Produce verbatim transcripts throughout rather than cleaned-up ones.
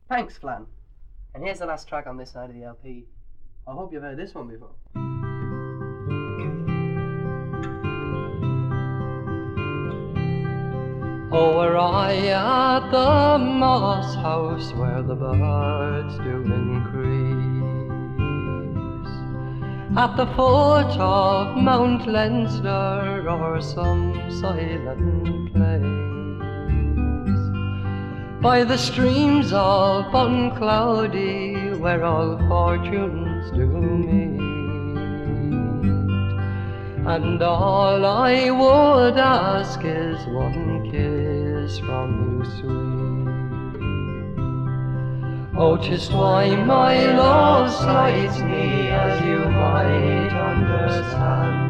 Thanks, Flan. And here's the last track on this side of the L P. I hope you've heard this one before. Oh, were I at the moss house where the birds do increase, at the foot of Mount Leinster or some silent place, by the streams of Buncloudy where all fortunes do meet, and all I would ask is one kiss from you, sweet. Oh, 'tis why my love slights me, as you might understand,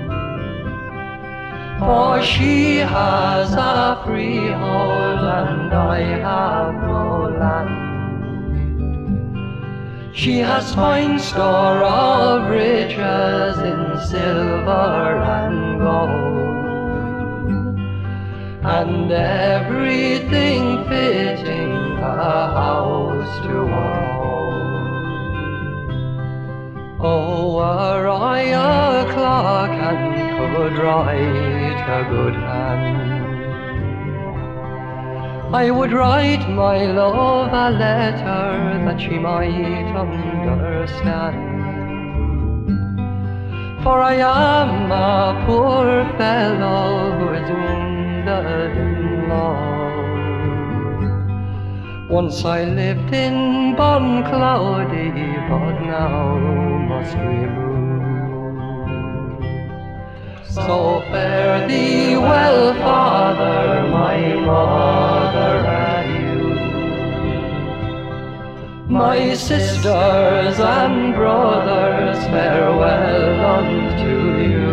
for she has a freehold and I have no land. She has fine store of riches in silver and gold, and everything fitting a house to hold. Oh, were I a clerk and could write a good hand, I would write my love a letter that she might understand. For I am a poor fellow who is wounded in love. Once I lived in Buncloudy, but now must remove. So fare thee well, father, my mother and you, my sisters and brothers, farewell unto you.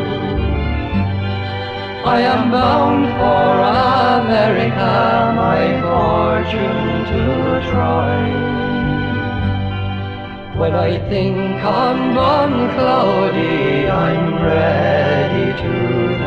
I am bound for America, my fortune to try. When I think on Buncloudy, I'm ready to